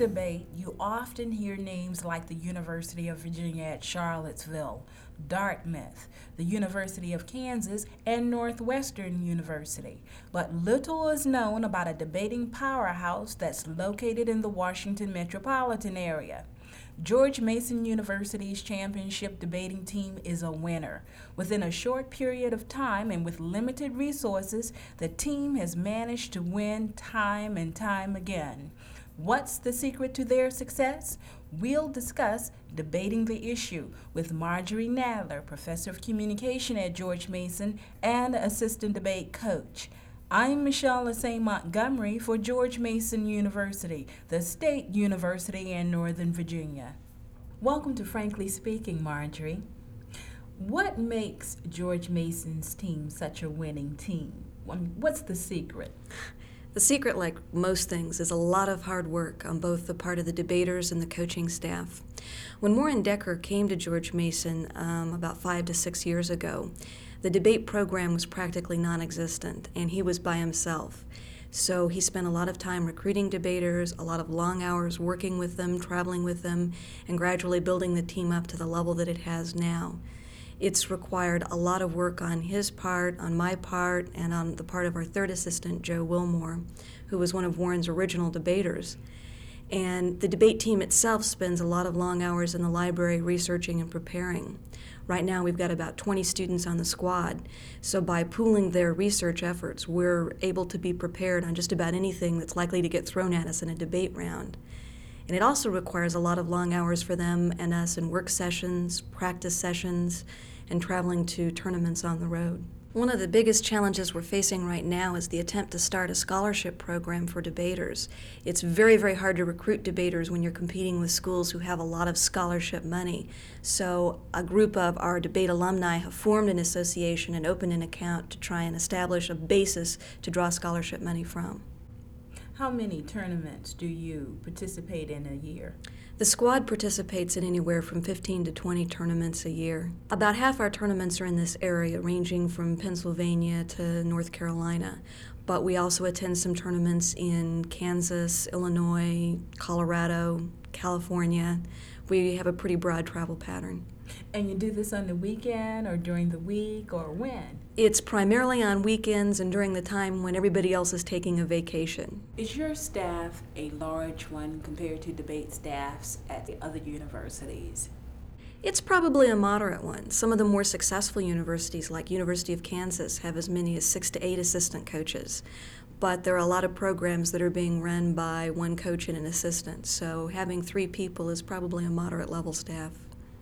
debate, you often hear names like the University of Virginia at Charlottesville, Dartmouth, the University of Kansas, and Northwestern University. But little is known about a debating powerhouse that's located in the Washington metropolitan area. George Mason University's championship debating team is a winner. Within a short period of time and with limited resources, the team has managed to win time and time again. What's the secret to their success? We'll discuss Debating the Issue with Marjorie Nadler, Professor of Communication at George Mason and Assistant Debate Coach. I'm Michelle Lassay Montgomery for George Mason University, the state university in Northern Virginia. Welcome to Frankly Speaking, Marjorie. What makes George Mason's team such a winning team? What's the secret? The secret, like most things, is a lot of hard work on both the part of the debaters and the coaching staff. When Moore and Decker came to George Mason about 5 to 6 years ago, the debate program was practically non-existent, and he was by himself. So he spent a lot of time recruiting debaters, a lot of long hours working with them, traveling with them, and gradually building the team up to the level that it has now. It's required a lot of work on his part, on my part, and on the part of our third assistant, Joe Wilmore, who was one of Warren's original debaters. And the debate team itself spends a lot of long hours in the library researching and preparing. Right now we've got about 20 students on the squad, so by pooling their research efforts, we're able to be prepared on just about anything that's likely to get thrown at us in a debate round. And it also requires a lot of long hours for them and us in work sessions, practice sessions, and traveling to tournaments on the road. One of the biggest challenges we're facing right now is the attempt to start a scholarship program for debaters. It's very, very hard to recruit debaters when you're competing with schools who have a lot of scholarship money. So a group of our debate alumni have formed an association and opened an account to try and establish a basis to draw scholarship money from. How many tournaments do you participate in a year? The squad participates in anywhere from 15 to 20 tournaments a year. About half our tournaments are in this area, ranging from Pennsylvania to North Carolina. But we also attend some tournaments in Kansas, Illinois, Colorado, California. We have a pretty broad travel pattern. And you do this on the weekend or during the week or when? It's primarily on weekends and during the time when everybody else is taking a vacation. Is your staff a large one compared to debate staffs at the other universities? It's probably a moderate one. Some of the more successful universities, like University of Kansas, have as many as 6 to 8 assistant coaches. But there are a lot of programs that are being run by one coach and an assistant, so having 3 people is probably a moderate level staff.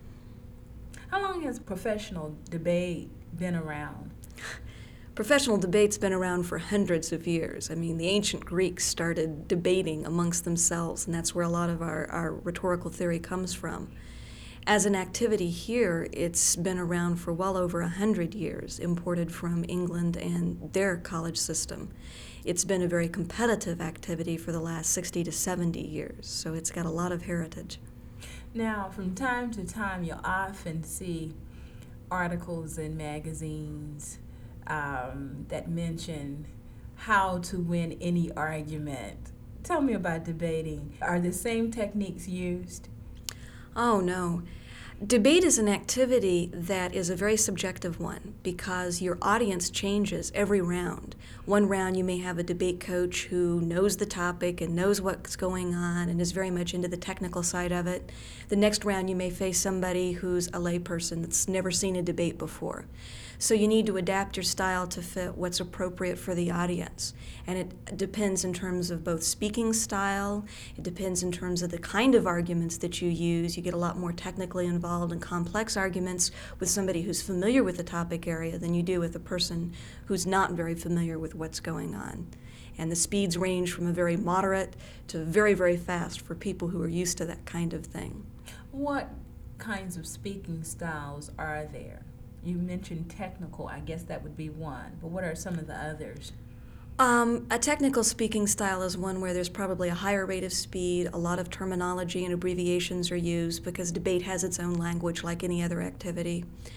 How long has professional debate been around? Professional debate's been around for hundreds of years. I mean, the ancient Greeks started debating amongst themselves, and that's where a lot of our rhetorical theory comes from. As an activity here, it's been around for well over 100 years, imported from England and their college system. It's been a very competitive activity for the last 60 to 70 years, so it's got a lot of heritage. Now, from time to time, you'll often see articles in magazines that mention how to win any argument. Tell me about debating. Are the same techniques used? Oh, no. Debate is an activity that is a very subjective one because your audience changes every round. One round you may have a debate coach who knows the topic and knows what's going on and is very much into the technical side of it. The next round you may face somebody who's a layperson that's never seen a debate before. So you need to adapt your style to fit what's appropriate for the audience. And it depends in terms of both speaking style, it depends in terms of the kind of arguments that you use. You get a lot more technically involved in complex arguments with somebody who's familiar with the topic area than you do with a person who's not very familiar with what's going on. And the speeds range from a very moderate to very, very fast for people who are used to that kind of thing. What kinds of speaking styles are there? You mentioned technical, I guess that would be one, but what are some of the others? A technical speaking style is one where there's probably a higher rate of speed, a lot of terminology and abbreviations are used because debate has its own language like any other activity.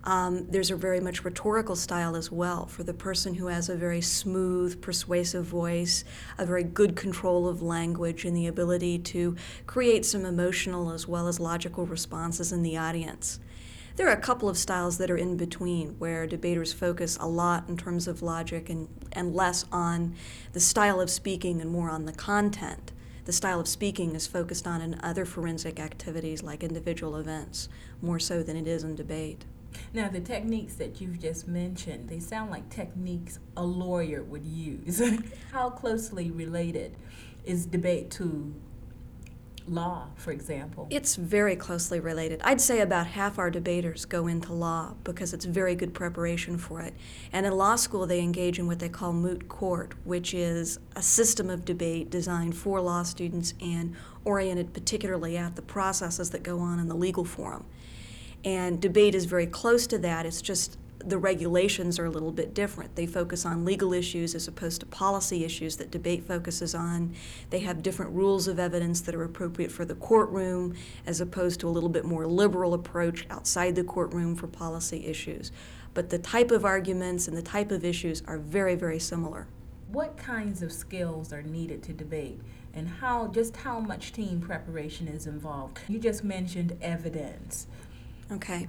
There's a very much rhetorical style as well for the person who has a very smooth, persuasive voice, a very good control of language, and the ability to create some emotional as well as logical responses in the audience. There are a couple of styles that are in between, where debaters focus a lot in terms of logic and less on the style of speaking and more on the content. The style of speaking is focused on in other forensic activities like individual events, more so than it is in debate. Now, the techniques that you've just mentioned, they sound like techniques a lawyer would use. How closely related is debate to law, for example? It's very closely related. I'd say about half our debaters go into law because it's very good preparation for it. And in law school, they engage in what they call moot court, which is a system of debate designed for law students and oriented particularly at the processes that go on in the legal forum. And debate is very close to that. It's just the regulations are a little bit different. They focus on legal issues as opposed to policy issues that debate focuses on. They have different rules of evidence that are appropriate for the courtroom as opposed to a little bit more liberal approach outside the courtroom for policy issues. But the type of arguments and the type of issues are very, very similar. What kinds of skills are needed to debate, and how much team preparation is involved? You just mentioned evidence. Okay.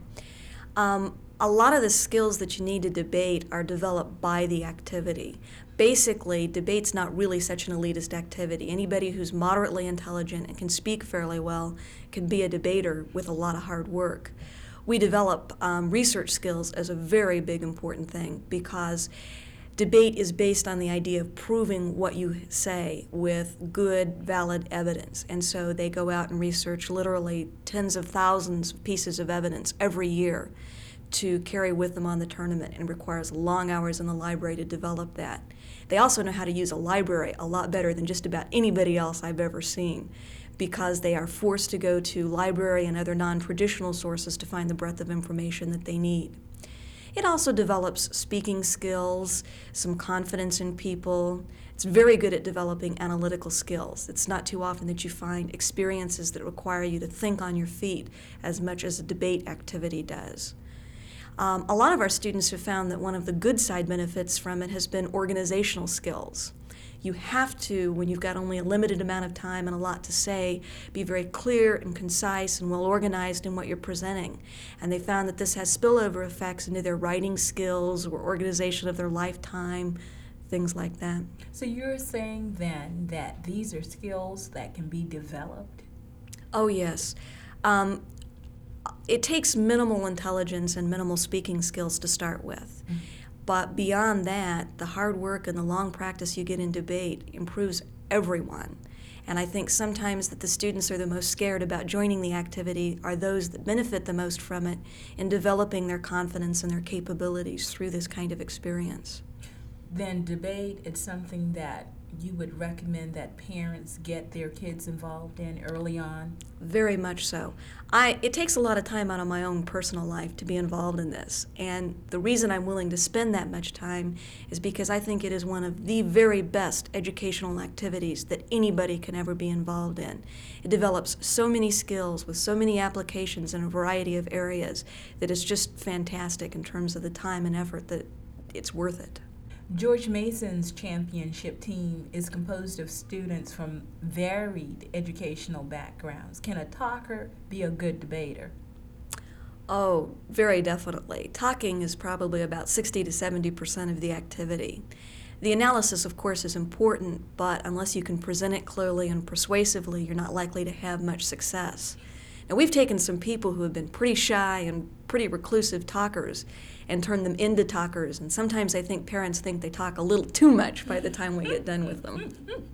A lot of the skills that you need to debate are developed by the activity. Basically, debate's not really such an elitist activity. Anybody who's moderately intelligent and can speak fairly well can be a debater with a lot of hard work. We develop research skills as a very big important thing because debate is based on the idea of proving what you say with good, valid evidence. And so they go out and research literally tens of thousands of pieces of evidence every year to carry with them on the tournament, and requires long hours in the library to develop that. They also know how to use a library a lot better than just about anybody else I've ever seen, because they are forced to go to library and other non-traditional sources to find the breadth of information that they need. It also develops speaking skills, some confidence in people. It's very good at developing analytical skills. It's not too often that you find experiences that require you to think on your feet as much as a debate activity does. A lot of our students have found that one of the good side benefits from it has been organizational skills. You have to, when you've got only a limited amount of time and a lot to say, be very clear and concise and well organized in what you're presenting. And they found that this has spillover effects into their writing skills or organization of their lifetime, things like that. So you're saying then that these are skills that can be developed? Oh, yes. It takes minimal intelligence and minimal speaking skills to start with. Mm-hmm. But beyond that, the hard work and the long practice you get in debate improves everyone. And I think sometimes that the students are the most scared about joining the activity are those that benefit the most from it in developing their confidence and their capabilities through this kind of experience. Then debate is something that you would recommend that parents get their kids involved in early on? Very much so. It takes a lot of time out of my own personal life to be involved in this, and the reason I'm willing to spend that much time is because I think it is one of the very best educational activities that anybody can ever be involved in. It develops so many skills with so many applications in a variety of areas that it's just fantastic in terms of the time and effort that it's worth it. George Mason's championship team is composed of students from varied educational backgrounds. Can a talker be a good debater? Oh, very definitely. Talking is probably about 60 to 70% of the activity. The analysis, of course, is important, but unless you can present it clearly and persuasively, you're not likely to have much success. Now, we've taken some people who have been pretty shy and pretty reclusive talkers and turned them into talkers, and sometimes I think parents think they talk a little too much by the time we get done with them.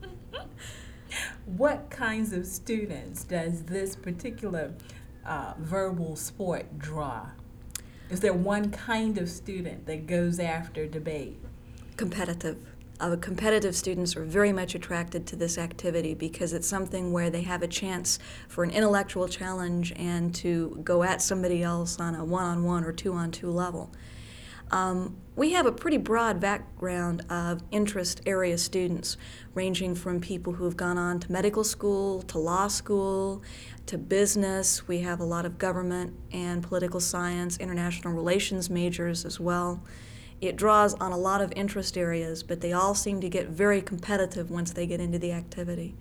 What kinds of students does this particular verbal sport draw? Is there one kind of student that goes after debate? Competitive. Competitive students are very much attracted to this activity because it's something where they have a chance for an intellectual challenge and to go at somebody else on a one-on-one or two-on-two level. We have a pretty broad background of interest area students, ranging from people who have gone on to medical school, to law school, to business. We have a lot of government and political science, international relations majors as well. It draws on a lot of interest areas, but they all seem to get very competitive once they get into the activity.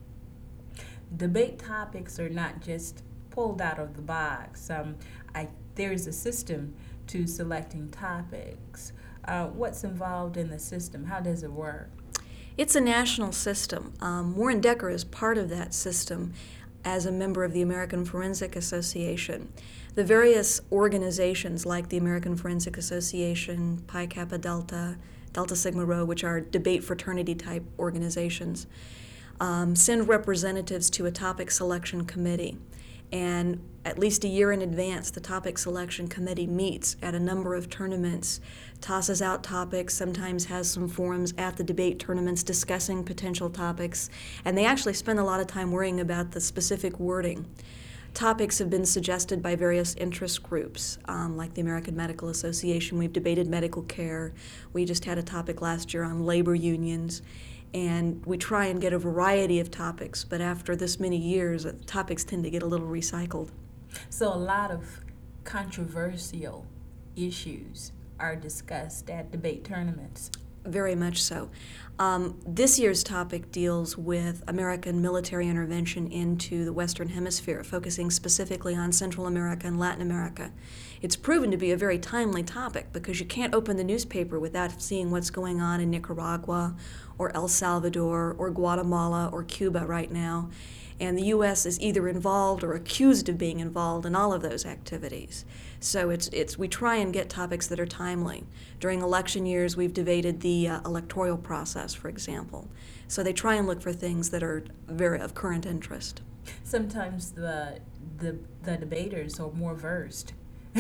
Debate topics are not just pulled out of the box. There's a system to selecting topics. What's involved in the system? How does it work? It's a national system. Warren Decker is part of that system as a member of the American Forensic Association. The various organizations like the American Forensic Association, Pi Kappa Delta, Delta Sigma Rho, which are debate fraternity type organizations, send representatives to a topic selection committee. And at least a year in advance, the topic selection committee meets at a number of tournaments, tosses out topics, sometimes has some forums at the debate tournaments discussing potential topics, and they actually spend a lot of time worrying about the specific wording. Topics have been suggested by various interest groups, like the American Medical Association. We've debated medical care. We just had a topic last year on labor unions. And we try and get a variety of topics, but after this many years, topics tend to get a little recycled. So a lot of controversial issues are discussed at debate tournaments. Very much so. This year's topic deals with American military intervention into the Western Hemisphere, focusing specifically on Central America and Latin America. It's proven to be a very timely topic because you can't open the newspaper without seeing what's going on in Nicaragua or El Salvador or Guatemala or Cuba right now. And the U.S. is either involved or accused of being involved in all of those activities. So we try and get topics that are timely. During election years, we've debated the electoral process, for example. So they try and look for things that are very of current interest. Sometimes the debaters are more versed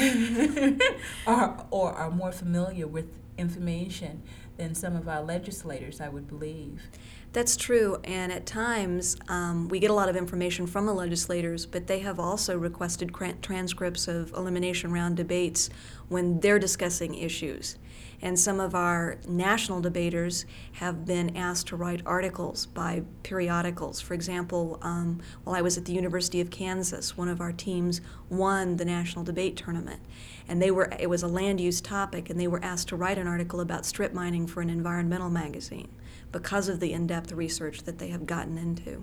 or are more familiar with information than some of our legislators, I would believe. That's true, and at times we get a lot of information from the legislators, but they have also requested transcripts of elimination round debates when they're discussing issues. And some of our national debaters have been asked to write articles by periodicals. For example, while I was at the University of Kansas, one of our teams won the national debate tournament. And it was a land use topic, and they were asked to write an article about strip mining for an environmental magazine because of the in-depth research that they have gotten into.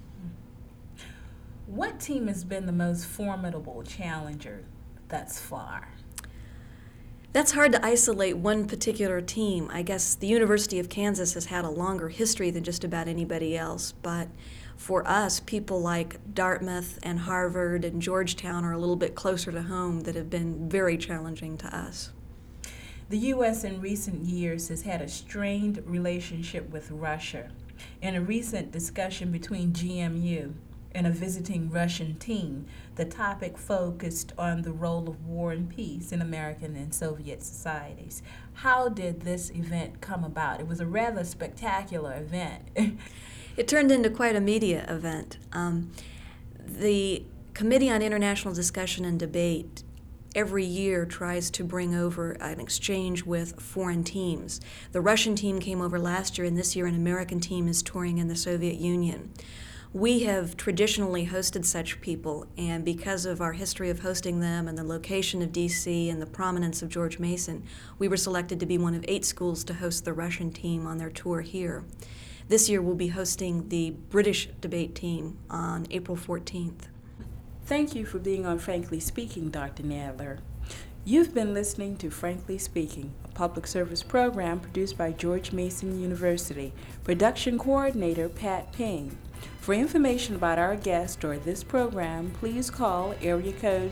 What team has been the most formidable challenger thus far? That's hard to isolate one particular team. I guess the University of Kansas has had a longer history than just about anybody else, but for us, people like Dartmouth and Harvard and Georgetown are a little bit closer to home that have been very challenging to us. The U.S. in recent years has had a strained relationship with Russia. In a recent discussion between GMU and a visiting Russian team, the topic focused on the role of war and peace in American and Soviet societies. How did this event come about? It was a rather spectacular event. It turned into quite a media event. The Committee on International Discussion and Debate every year tries to bring over an exchange with foreign teams. The Russian team came over last year, and this year an American team is touring in the Soviet Union. We have traditionally hosted such people, and because of our history of hosting them and the location of D.C. and the prominence of George Mason, we were selected to be one of 8 schools to host the Russian team on their tour here. This year we'll be hosting the British debate team on April 14th. Thank you for being on Frankly Speaking, Dr. Nadler. You've been listening to Frankly Speaking, a public service program produced by George Mason University. Production coordinator, Pat Payne. For information about our guest or this program, please call area code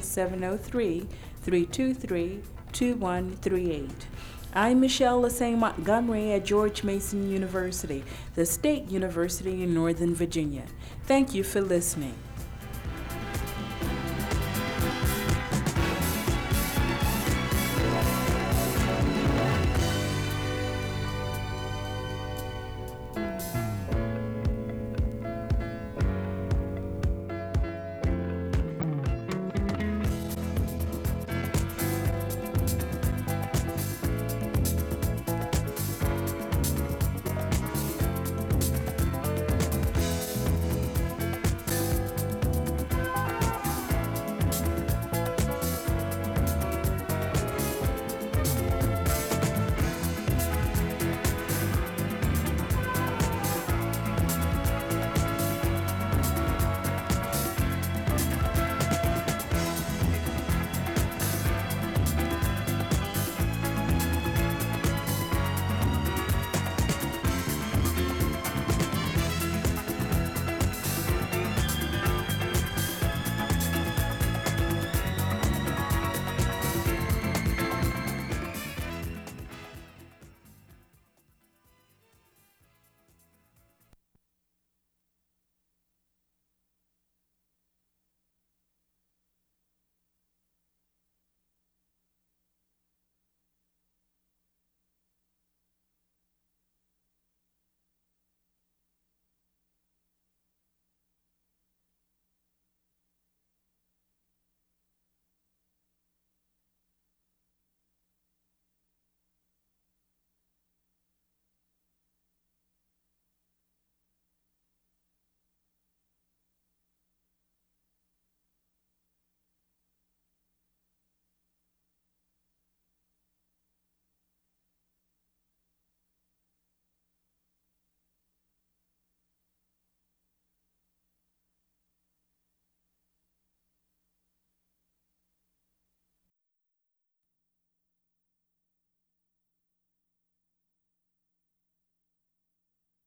703-323-2138. I'm Michelle Lassane Montgomery at George Mason University, the state university in Northern Virginia. Thank you for listening.